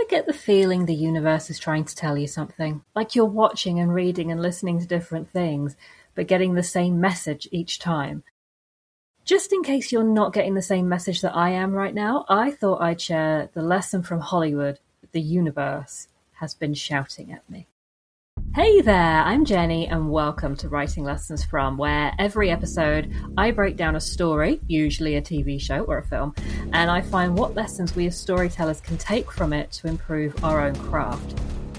ever get the feeling the universe is trying to tell you something? Like you're watching and reading and listening to different things, but getting the same message each time. Just in case you're not getting the same message that I am right now, I thought I'd share the lesson from Hollywood that the universe has been shouting at me. Hey there, I'm Jenny and welcome to Writing Lessons From, where every episode I break down a story, usually a TV show or a film, and I find what lessons we as storytellers can take from it to improve our own craft.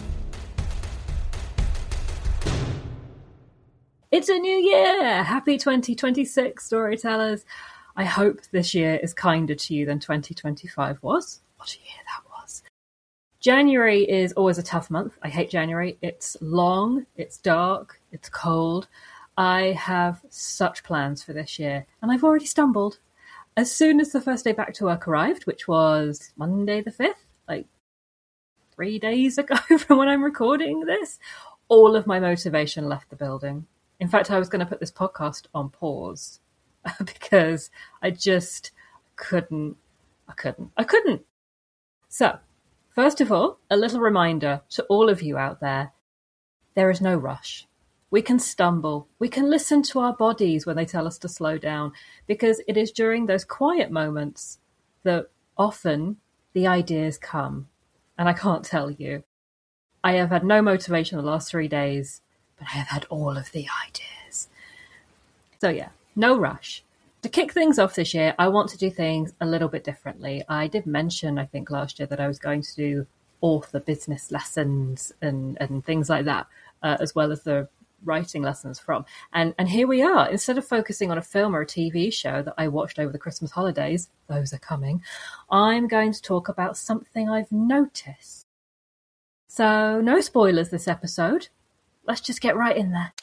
It's a new year! Happy 2026, storytellers! I hope this year is kinder to you than 2025 was. What a year that was. January is always a tough month. I hate January. It's long, it's dark, it's cold. I have such plans for this year, and I've already stumbled. As soon as the first day back to work arrived, which was Monday the 5th, like 3 days ago from when I'm recording this, all of my motivation left the building. In fact, I was going to put this podcast on pause because I just couldn't. So, first of all, a little reminder to all of you out there, there is no rush. We can stumble. We can listen to our bodies when they tell us to slow down, because it is during those quiet moments that often the ideas come. And I can't tell you. I have had no motivation the last 3 days, but I have had all of the ideas. So yeah, no rush. To kick things off this year, I want to do things a little bit differently. I did mention, I think, last year that I was going to do author business lessons and things like that, as well as the writing lessons from. And here we are. Instead of focusing on a film or a TV show that I watched over the Christmas holidays, those are coming, I'm going to talk about something I've noticed. So no spoilers this episode. Let's just get right in there.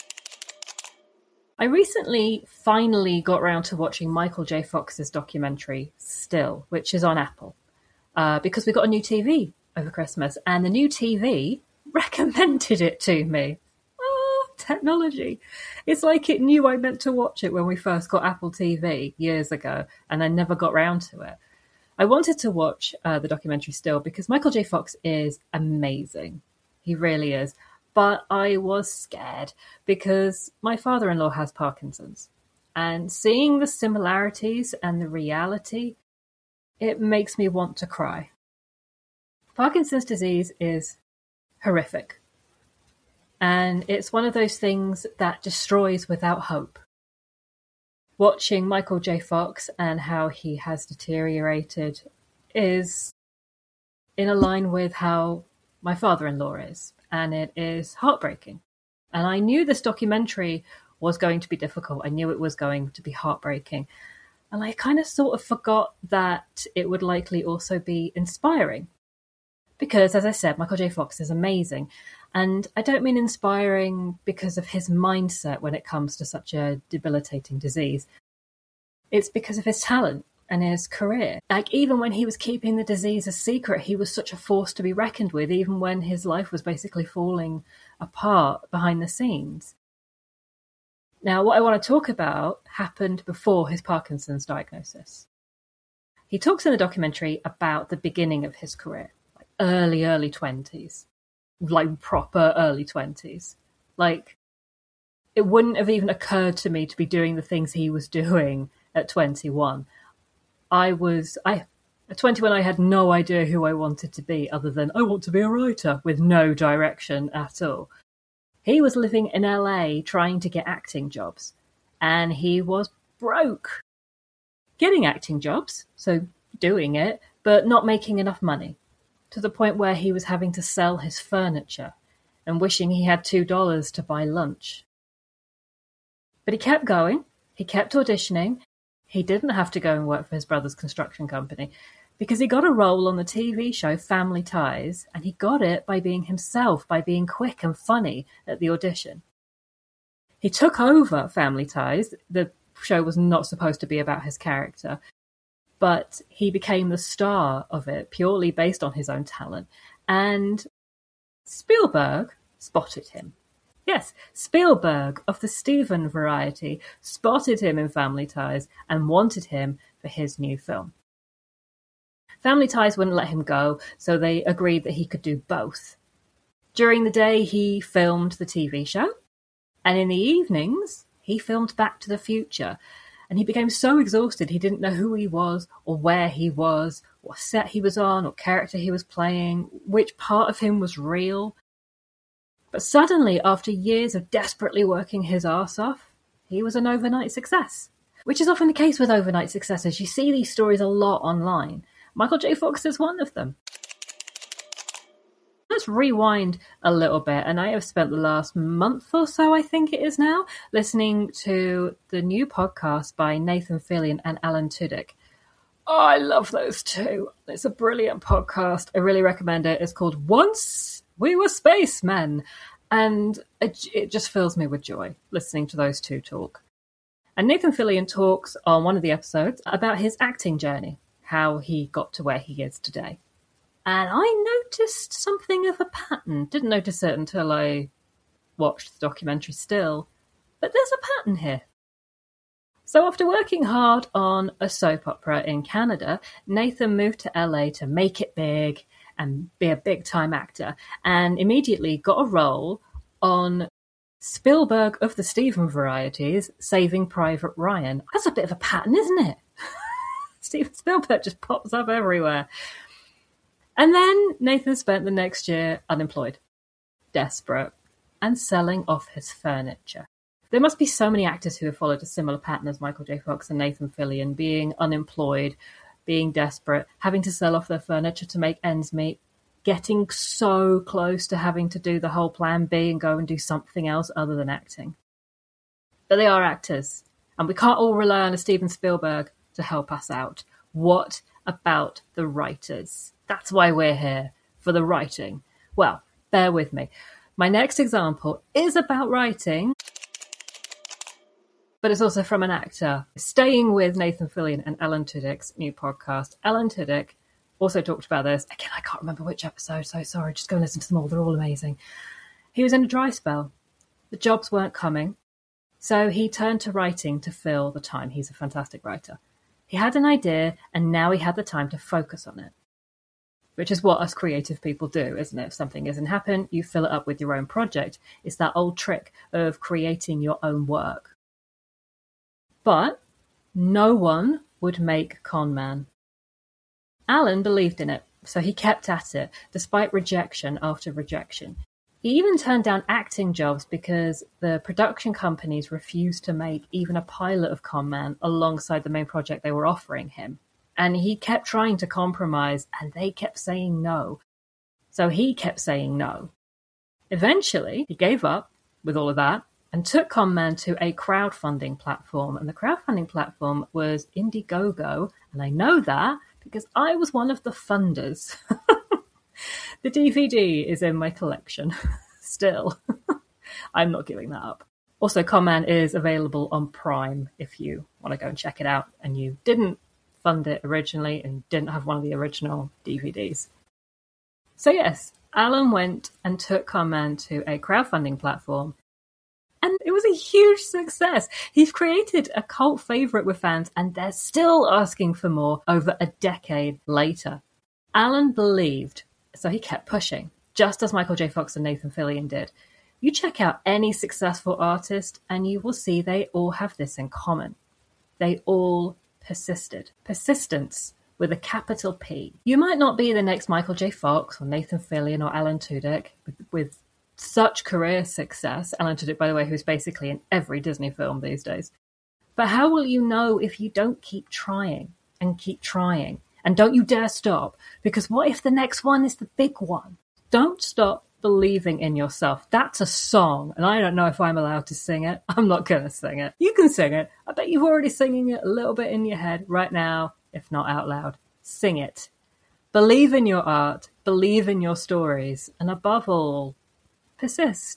I recently finally got round to watching Michael J. Fox's documentary, Still, which is on Apple, because we got a new TV over Christmas, and the new TV recommended it to me. Oh, technology. It's like it knew I meant to watch it when we first got Apple TV years ago, and I never got round to it. I wanted to watch the documentary Still because Michael J. Fox is amazing. He really is. But I was scared because my father-in-law has Parkinson's, and seeing the similarities and the reality, it makes me want to cry. Parkinson's disease is horrific, and it's one of those things that destroys without hope. Watching Michael J. Fox and how he has deteriorated is in a line with how my father-in-law is. And it is heartbreaking. And I knew this documentary was going to be difficult. I knew it was going to be heartbreaking. And I kind of sort of forgot that it would likely also be inspiring. Because, as I said, Michael J. Fox is amazing. And I don't mean inspiring because of his mindset when it comes to such a debilitating disease. It's because of his talent and his career. Like, even when he was keeping the disease a secret, he was such a force to be reckoned with, even when his life was basically falling apart behind the scenes. Now, what I want to talk about happened before his Parkinson's diagnosis. He talks in the documentary about the beginning of his career, like early 20s, like proper early 20s. Like, it wouldn't have even occurred to me to be doing the things he was doing at 21. At 21, I had no idea who I wanted to be other than I want to be a writer with no direction at all. He was living in LA trying to get acting jobs, and he was broke. Getting acting jobs, so doing it, but not making enough money, to the point where he was having to sell his furniture and wishing he had $2 to buy lunch. But he kept going, he kept auditioning. He didn't have to go and work for his brother's construction company because he got a role on the TV show Family Ties, and he got it by being himself, by being quick and funny at the audition. He took over Family Ties. The show was not supposed to be about his character, but he became the star of it purely based on his own talent. And Spielberg spotted him. Yes, Spielberg of the Steven variety spotted him in Family Ties and wanted him for his new film. Family ties wouldn't let him go, so they agreed that he could do both. During the day, he filmed the TV show, and in the evenings, he filmed Back to the Future. And he became so exhausted he didn't know who he was, or where he was, what set he was on, or character he was playing, which part of him was real. But suddenly, after years of desperately working his arse off, he was an overnight success. Which is often the case with overnight successes. You see these stories a lot online. Michael J. Fox is one of them. Let's rewind a little bit, and I have spent the last month or so, I think it is now, listening to the new podcast by Nathan Fillion and Alan Tudyk. Oh, I love those two. It's a brilliant podcast. I really recommend it. It's called Once We Were Spacemen, and it just fills me with joy listening to those two talk. And Nathan Fillion talks on one of the episodes about his acting journey, how he got to where he is today. And I noticed something of a pattern. Didn't notice it until I watched the documentary still. But there's a pattern here. So after working hard on a soap opera in Canada, Nathan moved to LA to make it big and be a big-time actor, and immediately got a role on Spielberg of the Steven varieties, Saving Private Ryan. That's a bit of a pattern, isn't it? Steven Spielberg just pops up everywhere. And then Nathan spent the next year unemployed, desperate, and selling office furniture. There must be so many actors who have followed a similar pattern as Michael J. Fox and Nathan Fillion, being unemployed, being desperate, having to sell off their furniture to make ends meet, getting so close to having to do the whole plan B and go and do something else other than acting. But they are actors, and we can't all rely on a Steven Spielberg to help us out. What about the writers? That's why we're here, for the writing. Well, bear with me. My next example is about writing, but it's also from an actor. Staying with Nathan Fillion and Alan Tudyk's new podcast, Alan Tudyk also talked about this. Again, I can't remember which episode, so sorry. Just go and listen to them all. They're all amazing. He was in a dry spell. The jobs weren't coming, so he turned to writing to fill the time. He's a fantastic writer. He had an idea, and now he had the time to focus on it. Which is what us creative people do, isn't it? If something doesn't happen, you fill it up with your own project. It's that old trick of creating your own work. But no one would make Con Man. Alan believed in it, so he kept at it, despite rejection after rejection. He even turned down acting jobs because the production companies refused to make even a pilot of Con Man alongside the main project they were offering him. And he kept trying to compromise, and they kept saying no. So he kept saying no. Eventually, he gave up with all of that and took Con Man to a crowdfunding platform. And the crowdfunding platform was Indiegogo. And I know that because I was one of the funders. The DVD is in my collection still. I'm not giving that up. Also, Con Man is available on Prime if you want to go and check it out and you didn't fund it originally and didn't have one of the original DVDs. So yes, Alan went and took Con Man to a crowdfunding platform, and it was a huge success. He's created a cult favourite with fans, and they're still asking for more over a decade later. Alan believed, so he kept pushing, just as Michael J. Fox and Nathan Fillion did. You check out any successful artist, and you will see they all have this in common. They all persisted. Persistence with a capital P. You might not be the next Michael J. Fox or Nathan Fillion or Alan Tudyk with such career success. Alan Tudyk, by the way, who's basically in every Disney film these days. But how will you know if you don't keep trying and keep trying? And don't you dare stop, because what if the next one is the big one? Don't stop believing in yourself. That's a song, and I don't know if I'm allowed to sing it. I'm not going to sing it. You can sing it. I bet you're already singing it a little bit in your head right now, if not out loud. Sing it. Believe in your art, believe in your stories, and above all, persist.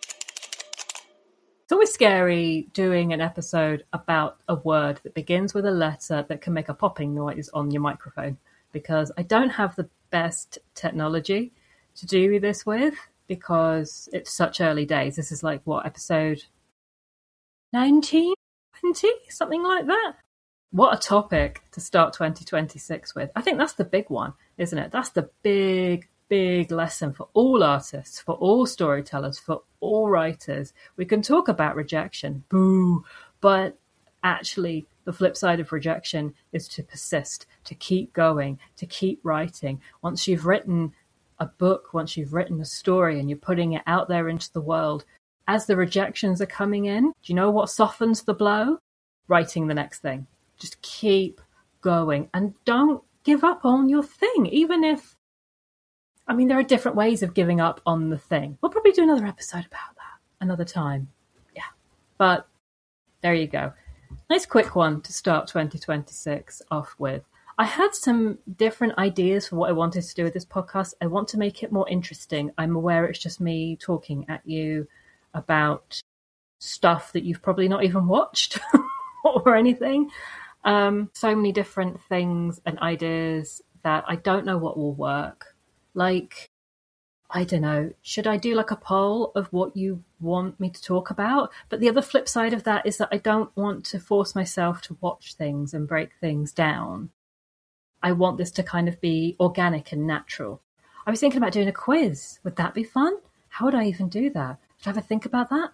It's always scary doing an episode about a word that begins with a letter that can make a popping noise on your microphone, because I don't have the best technology to do this with, because it's such early days. This is like, what, episode 19, 20, something like that? What a topic to start 2026 with. I think that's the big one, isn't it? That's the big, big lesson for all artists, for all storytellers, for all writers. We can talk about rejection, boo, but actually the flip side of rejection is to persist, to keep going, to keep writing. Once you've written a book, once you've written a story and you're putting it out there into the world, as the rejections are coming in, do you know what softens the blow? Writing the next thing. Just keep going and don't give up on your thing, even if, I mean, there are different ways of giving up on the thing. We'll probably do another episode about that another time. Yeah. But there you go. Nice quick one to start 2026 off with. I had some different ideas for what I wanted to do with this podcast. I want to make it more interesting. I'm aware it's just me talking at you about stuff that you've probably not even watched or anything. So many different things and ideas that I don't know what will work. Like, I don't know, should I do like a poll of what you want me to talk about? But the other flip side of that is that I don't want to force myself to watch things and break things down. I want this to kind of be organic and natural. I was thinking about doing a quiz. Would that be fun? How would I even do that? Should I ever think about that?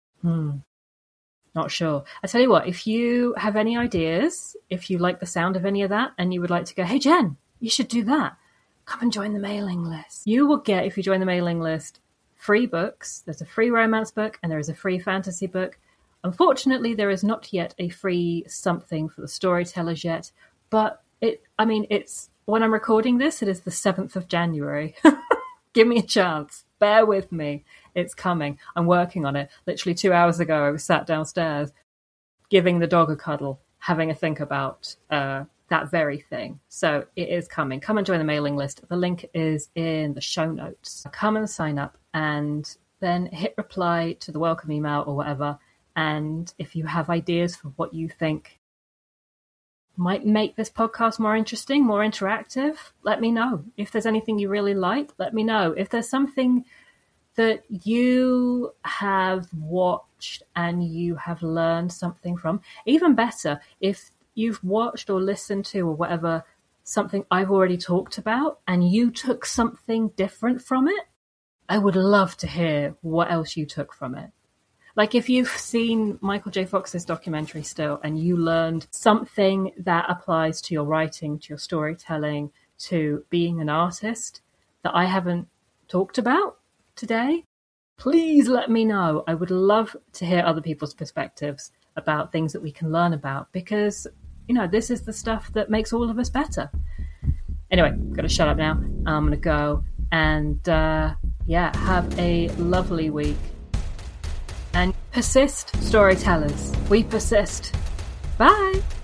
Not sure. I tell you what, if you have any ideas, if you like the sound of any of that and you would like to go, hey, Jen, you should do that, come and join the mailing list. You will get, if you join the mailing list, free books. There's a free romance book and there is a free fantasy book. Unfortunately, there is not yet a free something for the storytellers yet, but it's when I'm recording this, it is the 7th of January. Give me a chance. Bear with me. It's coming. I'm working on it. Literally 2 hours ago, I was sat downstairs giving the dog a cuddle, having a think about that very thing. So it is coming. Come and join the mailing list. The link is in the show notes. Come and sign up and then hit reply to the welcome email or whatever. And if you have ideas for what you think might make this podcast more interesting, more interactive, let me know. If there's anything you really like, let me know. If there's something that you have watched and you have learned something from, even better, if you've watched or listened to or whatever, something I've already talked about and you took something different from it, I would love to hear what else you took from it. Like if you've seen Michael J. Fox's documentary still and you learned something that applies to your writing, to your storytelling, to being an artist that I haven't talked about today, please let me know. I would love to hear other people's perspectives about things that we can learn about because, this is the stuff that makes all of us better. Anyway, I'm going to shut up now. I'm going to go and, have a lovely week. And persist, storytellers. We persist. Bye.